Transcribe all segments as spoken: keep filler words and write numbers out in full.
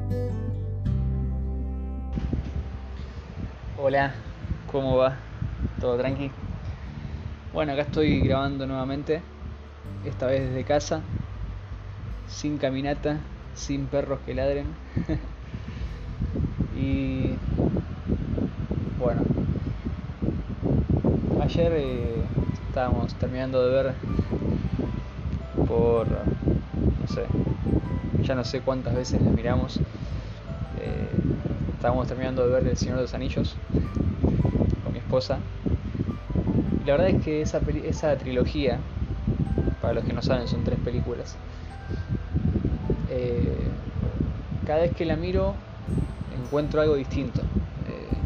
Hola, ¿cómo va? ¿Todo tranqui? Bueno, acá estoy grabando nuevamente, esta vez desde casa, sin caminata, sin perros que ladren. Y bueno, ayer eh, estábamos terminando de ver por, no sé, ya no sé cuántas veces la miramos. Eh, estábamos terminando de ver El Señor de los Anillos con mi esposa. Y la verdad es que esa, peli- esa trilogía, para los que no saben, son tres películas. Eh, cada vez que la miro encuentro algo distinto. Eh,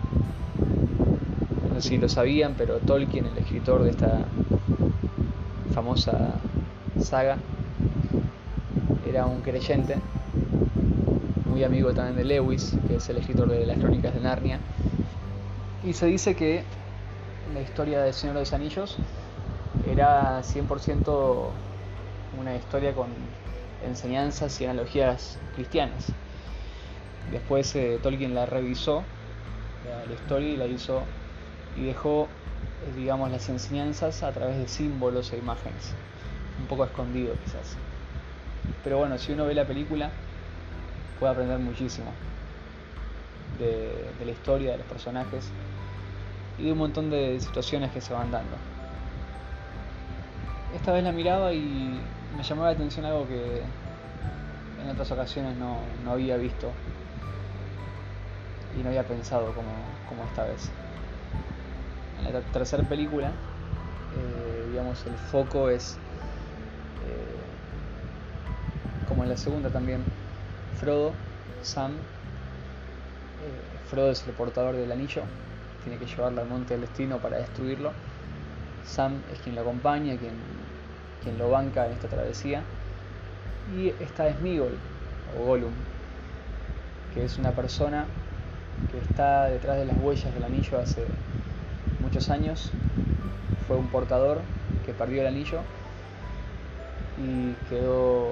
no sé si lo sabían, pero Tolkien, el escritor de esta famosa saga, era un creyente, muy amigo también de Lewis, que es el escritor de las Crónicas de Narnia. Y se dice que la historia del Señor de los Anillos era cien por ciento una historia con enseñanzas y analogías cristianas. Después eh, Tolkien la revisó, la, la historia, y la hizo y dejó, eh, digamos, las enseñanzas a través de símbolos e imágenes, un poco escondido quizás. Pero bueno, si uno ve la película puede aprender muchísimo de, de la historia, de los personajes y de un montón de situaciones que se van dando. Esta vez la miraba y me llamó la atención algo que en otras ocasiones no, no había visto y no había pensado como, como esta vez. En la tercera película, eh, digamos, el foco es, eh, como en la segunda también, Frodo, Sam. eh, Frodo es el portador del anillo, tiene que llevarlo al monte del destino para destruirlo. Sam es quien lo acompaña, quien, quien lo banca en esta travesía. Y está Sméagol, o Gollum, que es una persona que está detrás de las huellas del anillo hace muchos años. Fue un portador que perdió el anillo y quedó...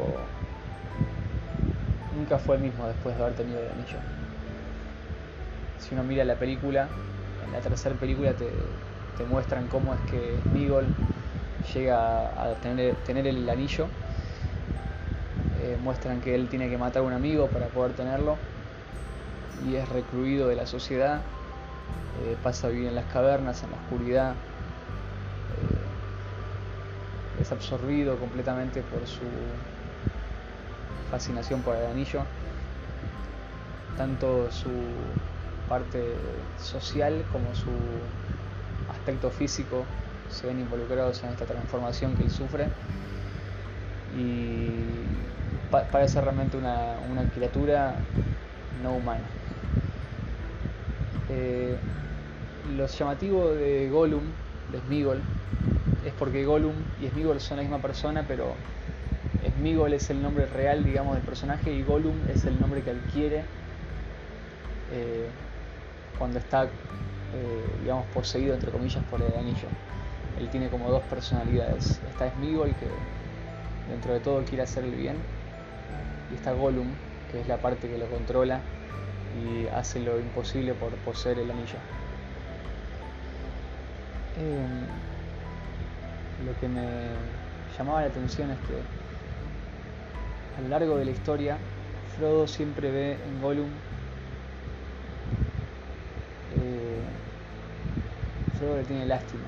nunca fue el mismo después de haber tenido el anillo. Si uno mira la película, en la tercera película te, te muestran cómo es que Sméagol llega a tener, tener el anillo. Eh, muestran que él tiene que matar a un amigo para poder tenerlo y es recluido de la sociedad. Eh, pasa a vivir en las cavernas, en la oscuridad. Eh, es absorbido completamente por su fascinación por el anillo. Tanto su parte social como su aspecto físico se ven involucrados en esta transformación que él sufre, y pa parece realmente una, una criatura no humana. Eh, lo llamativo de Gollum, de Sméagol, es porque Gollum y Sméagol son la misma persona, pero Sméagol es el nombre real, digamos, del personaje, y Gollum es el nombre que adquiere eh, cuando está, eh, digamos, poseído, entre comillas, por el anillo. Él tiene como dos personalidades. Está Sméagol, que dentro de todo quiere hacer el bien, y está Gollum, que es la parte que lo controla y hace lo imposible por poseer el anillo. Eh, lo que me llamaba la atención es que a lo largo de la historia Frodo siempre ve en Gollum eh, Frodo le tiene lástima.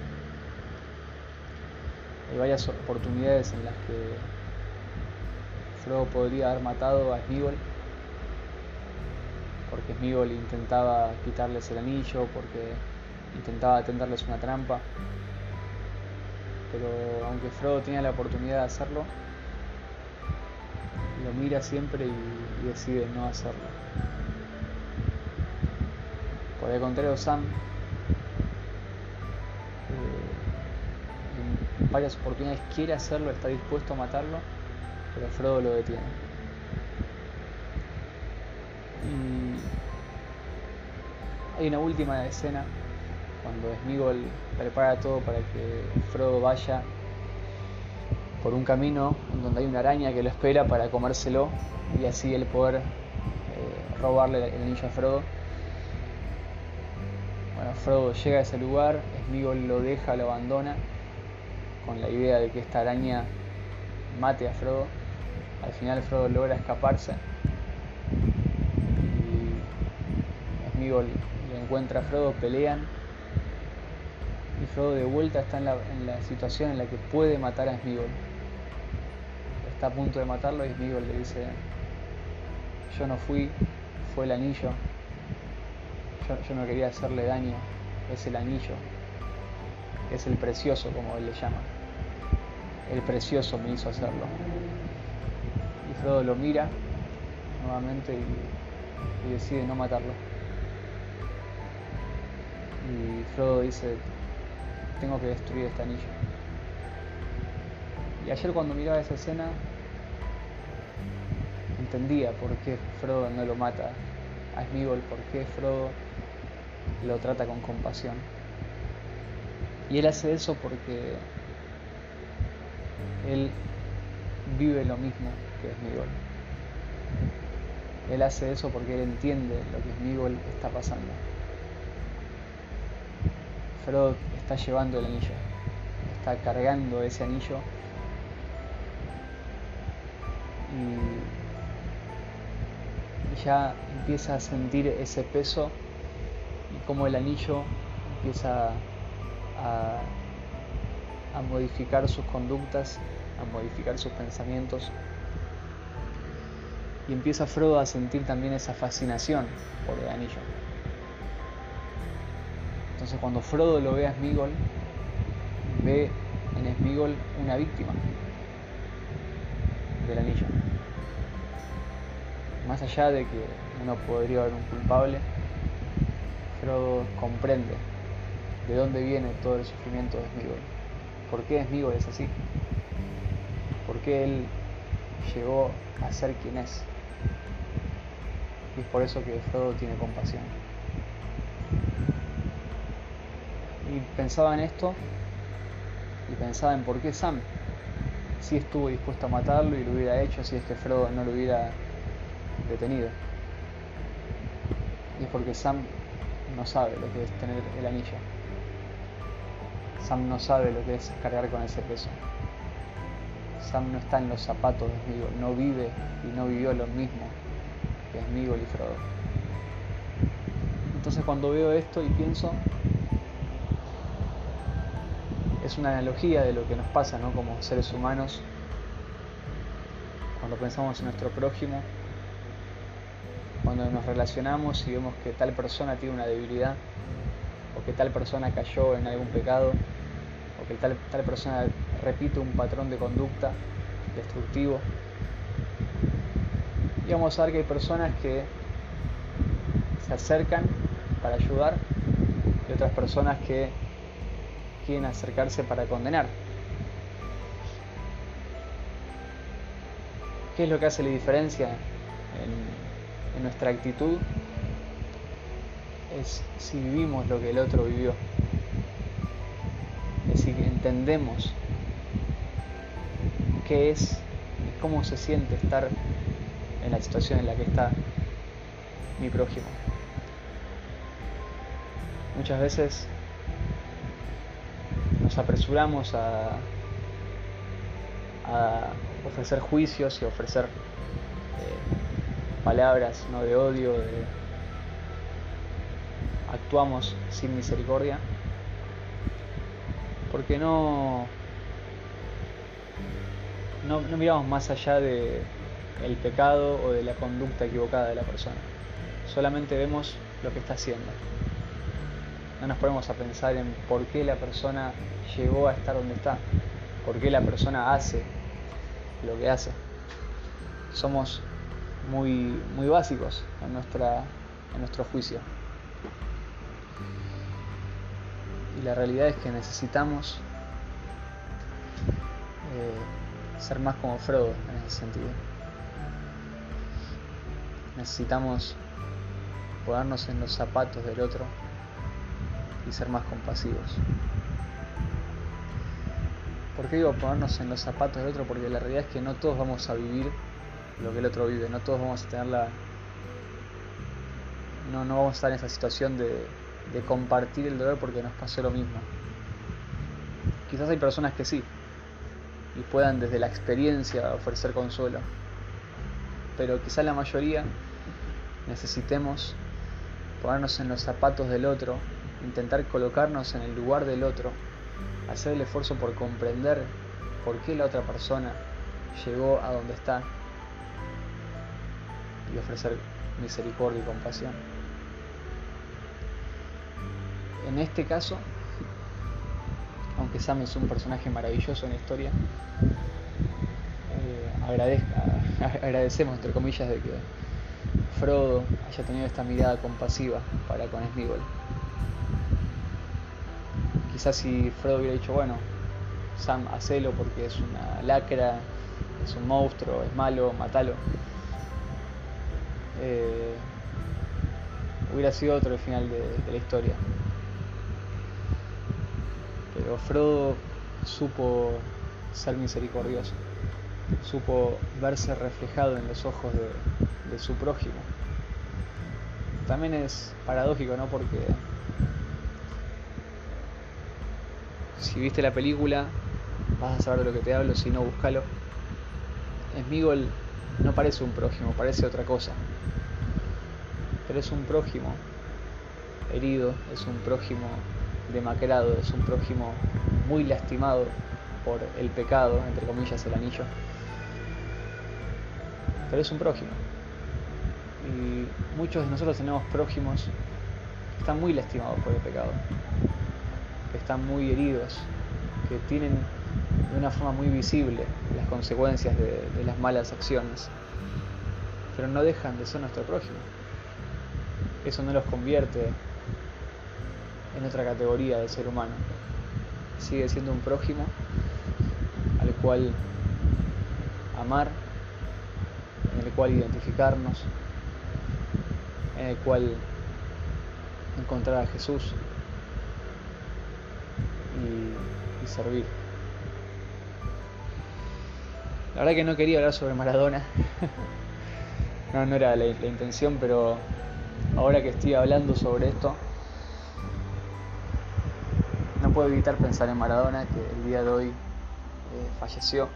Hay varias oportunidades en las que Frodo podría haber matado a Sméagol, porque Sméagol intentaba quitarles el anillo, porque intentaba tenderles una trampa. Pero aunque Frodo tenía la oportunidad de hacerlo, lo mira siempre y, y decide no hacerlo. Por el contrario, Sam eh, en varias oportunidades quiere hacerlo, está dispuesto a matarlo, pero Frodo lo detiene. Y hay una última escena cuando Sméagol prepara todo para que Frodo vaya por un camino en donde hay una araña que lo espera para comérselo y así él poder robarle el anillo a Frodo. Bueno, Frodo llega a ese lugar, Sméagol lo deja, lo abandona, con la idea de que esta araña mate a Frodo. Al final Frodo logra escaparse y Sméagol lo encuentra a Frodo, pelean y Frodo de vuelta está en la, en la situación en la que puede matar a Sméagol. Está a punto de matarlo y Sméagol le dice: yo no fui, fue el anillo, yo, yo no quería hacerle daño, es el anillo, es el precioso, como él le llama, el precioso me hizo hacerlo. Y Frodo lo mira nuevamente y, y decide no matarlo. Y Frodo dice: tengo que destruir este anillo. Y ayer cuando miraba esa escena entendía por qué Frodo no lo mata a Sméagol, por qué Frodo lo trata con compasión. Y él hace eso porque él vive lo mismo que Sméagol. Él hace eso porque él entiende lo que Sméagol está pasando. Frodo está llevando el anillo, está cargando ese anillo y ya empieza a sentir ese peso y cómo el anillo empieza a, a modificar sus conductas, a modificar sus pensamientos, y empieza Frodo a sentir también esa fascinación por el anillo. Entonces cuando Frodo lo ve a Sméagol, ve en Sméagol una víctima del anillo. Más allá de que uno podría haber un culpable, Frodo comprende de dónde viene todo el sufrimiento de Sméagol. ¿Por qué Sméagol es así? ¿Por qué él llegó a ser quien es? Y es por eso que Frodo tiene compasión. Y pensaba en esto y pensaba en por qué Sam sí estuvo dispuesto a matarlo y lo hubiera hecho si es que Frodo no lo hubiera detenido. Y es porque Sam no sabe lo que es tener el anillo. Sam no sabe lo que es cargar con ese peso. Sam no está en los zapatos de Sméagol, no vive y no vivió lo mismo que Sméagol y Frodo. Entonces cuando veo esto y pienso, es una analogía de lo que nos pasa, ¿no? Como seres humanos, cuando pensamos en nuestro prójimo, cuando nos relacionamos y vemos que tal persona tiene una debilidad, o que tal persona cayó en algún pecado, o que tal, tal persona repite un patrón de conducta destructivo, y vamos a ver que hay personas que se acercan para ayudar y otras personas que quieren acercarse para condenar. ¿Qué es lo que hace la diferencia en, en nuestra actitud? Es si vivimos lo que el otro vivió, es si entendemos qué es y cómo se siente estar en la situación en la que está mi prójimo. Muchas veces nos apresuramos a, a ofrecer juicios y ofrecer eh, palabras, ¿no?, de odio, de, actuamos sin misericordia porque no, no, no miramos más allá de el pecado o de la conducta equivocada de la persona, solamente vemos lo que está haciendo. No nos ponemos a pensar en por qué la persona llegó a estar donde está, por qué la persona hace lo que hace. Somos muy, muy básicos en, nuestra, en nuestro juicio. Y la realidad es que necesitamos eh, ser más como Frodo en ese sentido. Necesitamos ponernos en los zapatos del otro y ser más compasivos. ¿Por qué digo ponernos en los zapatos del otro? Porque la realidad es que no todos vamos a vivir lo que el otro vive, no todos vamos a tener la, no, no vamos a estar en esa situación de, de compartir el dolor porque nos pasó lo mismo. Quizás hay personas que sí, y puedan desde la experiencia ofrecer consuelo, pero quizás la mayoría necesitemos ponernos en los zapatos del otro, intentar colocarnos en el lugar del otro, hacer el esfuerzo por comprender por qué la otra persona llegó a donde está y ofrecer misericordia y compasión. En este caso, aunque Sam es un personaje maravilloso en la historia, eh, agradezca, agradecemos entre comillas de que Frodo haya tenido esta mirada compasiva para con Sméagol. Quizás si Frodo hubiera dicho, bueno, Sam, hacelo porque es una lacra, es un monstruo, es malo, mátalo, eh, hubiera sido otro el final de, de la historia. Pero Frodo supo ser misericordioso, supo verse reflejado en los ojos de, de su prójimo. También es paradójico, ¿no? Porque si viste la película vas a saber de lo que te hablo, si no, búscalo. Sméagol no parece un prójimo, parece otra cosa, pero es un prójimo herido, es un prójimo demacrado, es un prójimo muy lastimado por el pecado, entre comillas, el anillo, pero es un prójimo. Y muchos de nosotros tenemos prójimos que están muy lastimados por el pecado, que están muy heridos, que tienen de una forma muy visible las consecuencias de, de las malas acciones, pero no dejan de ser nuestro prójimo. Eso no los convierte en otra categoría de ser humano. Sigue siendo un prójimo al cual amar, en el cual identificarnos, en el cual encontrar a Jesús y, y servir. La verdad que no quería hablar sobre Maradona. no, no era la, la intención, pero ahora que estoy hablando sobre esto, no puedo evitar pensar en Maradona, que el día de hoy eh, falleció.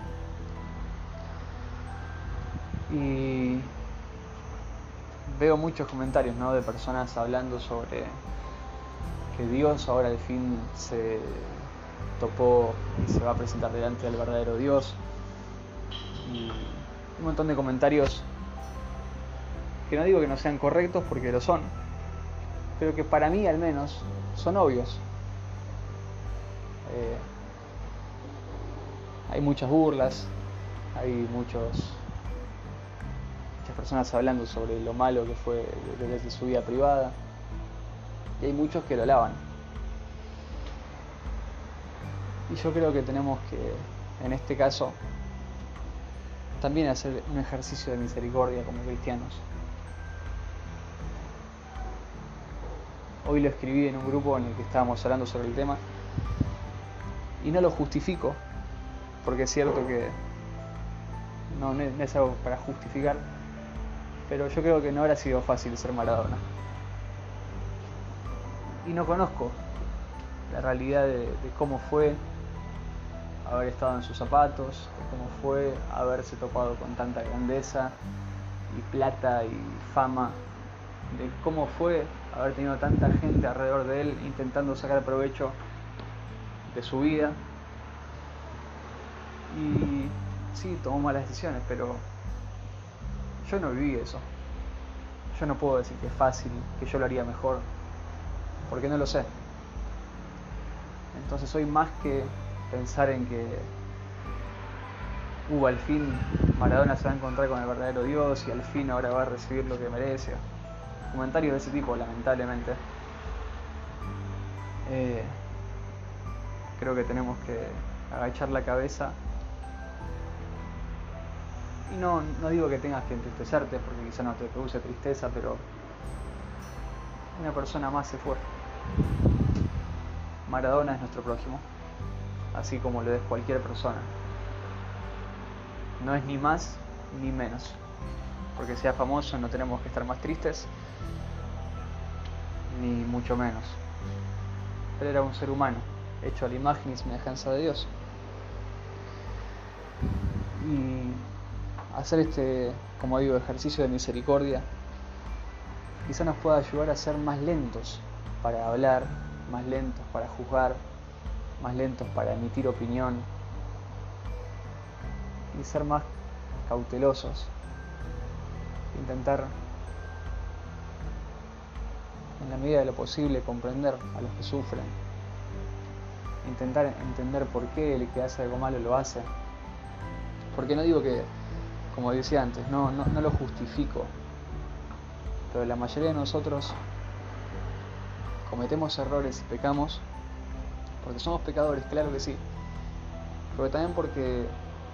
Y veo muchos comentarios, ¿no?, de personas hablando sobre que Dios ahora al fin se topó y se va a presentar delante del verdadero Dios. Y un montón de comentarios que no digo que no sean correctos, porque lo son, pero que para mí al menos son obvios. Eh, hay muchas burlas, hay muchos muchas personas hablando sobre lo malo que fue desde su vida privada, y hay muchos que lo alaban. Y yo creo que tenemos que, en este caso, también hacer un ejercicio de misericordia como cristianos. Hoy lo escribí en un grupo en el que estábamos hablando sobre el tema, y no lo justifico, porque es cierto que no, no es algo para justificar, pero yo creo que no habrá sido fácil ser Maradona. Y no conozco la realidad de, de cómo fue haber estado en sus zapatos, de cómo fue haberse topado con tanta grandeza y plata y fama, de cómo fue haber tenido tanta gente alrededor de él intentando sacar provecho de su vida. Y sí, tomó malas decisiones, pero yo no viví eso. Yo no puedo decir que es fácil, que yo lo haría mejor, porque no lo sé. Entonces hoy, más que pensar en que uh, al fin Maradona se va a encontrar con el verdadero Dios y al fin ahora va a recibir lo que merece, comentarios de ese tipo, lamentablemente, eh, creo que tenemos que agachar la cabeza. Y no, no digo que tengas que entristecerte, porque quizá no te produce tristeza, pero una persona más se fue. Maradona es nuestro prójimo, así como lo es cualquier persona. No es ni más ni menos. Porque sea famoso no tenemos que estar más tristes, ni mucho menos. Él era un ser humano, hecho a la imagen y semejanza de Dios. Y hacer este, como digo, ejercicio de misericordia, quizá nos pueda ayudar a ser más lentos para hablar, más lentos para juzgar, más lentos para emitir opinión, y ser más cautelosos, intentar en la medida de lo posible comprender a los que sufren, intentar entender por qué el que hace algo malo lo hace, porque no digo que, como decía antes, no, no, no lo justifico, pero la mayoría de nosotros cometemos errores y pecamos porque somos pecadores, claro que sí, pero también porque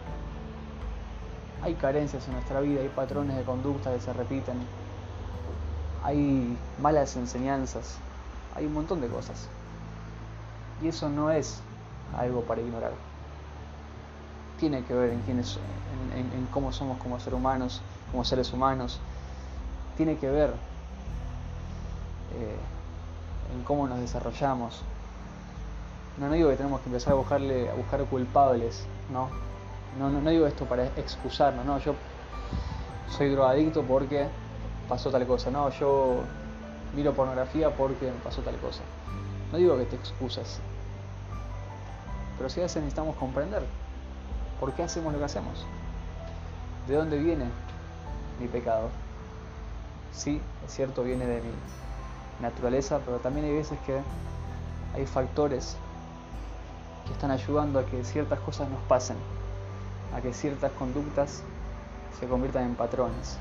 hay carencias en nuestra vida, hay patrones de conducta que se repiten, hay malas enseñanzas, hay un montón de cosas. Y eso no es algo para ignorar. Tiene que ver en, quiénes, en, en, en cómo somos como seres humanos, como seres humanos. Tiene que ver eh, en cómo nos desarrollamos. No, no digo que tenemos que empezar a buscarle, a buscar culpables, ¿no? No, no, no digo esto para excusarnos, no, yo soy drogadicto porque pasó tal cosa, no, yo miro pornografía porque me pasó tal cosa. No digo que te excuses, pero sí a veces necesitamos comprender por qué hacemos lo que hacemos, de dónde viene mi pecado. Sí, es cierto, viene de mi naturaleza, pero también hay veces que hay factores que están ayudando a que ciertas cosas nos pasen, a que ciertas conductas se conviertan en patrones,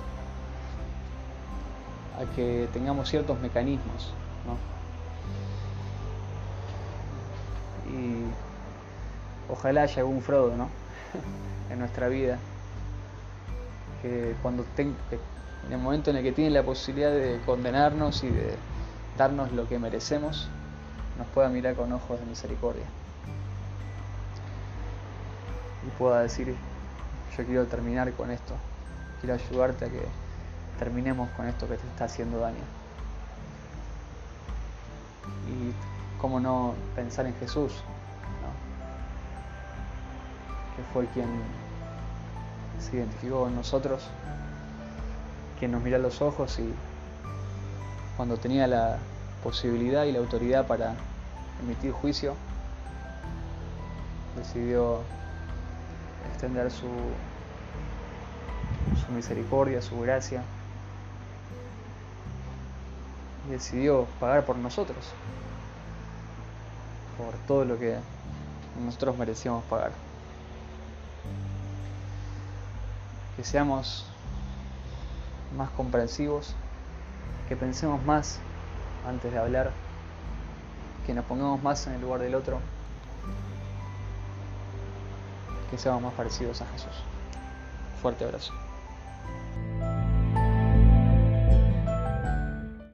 a que tengamos ciertos mecanismos, ¿no? Y ojalá haya algún Frodo, ¿no? en nuestra vida, que cuando ten, que en el momento en el que tiene la posibilidad de condenarnos y de darnos lo que merecemos, nos pueda mirar con ojos de misericordia y pueda decir: yo quiero terminar con esto, quiero ayudarte a que terminemos con esto que te está haciendo daño. Y cómo no pensar en Jesús, ¿no? Que fue quien se identificó con nosotros, quien nos miró a los ojos y cuando tenía la posibilidad y la autoridad para emitir juicio, decidió extender su, su misericordia, su gracia, y decidió pagar por nosotros, por todo lo que nosotros merecíamos pagar. Que seamos más comprensivos, que pensemos más antes de hablar, que nos pongamos más en el lugar del otro, que seamos más parecidos a Jesús. Fuerte abrazo.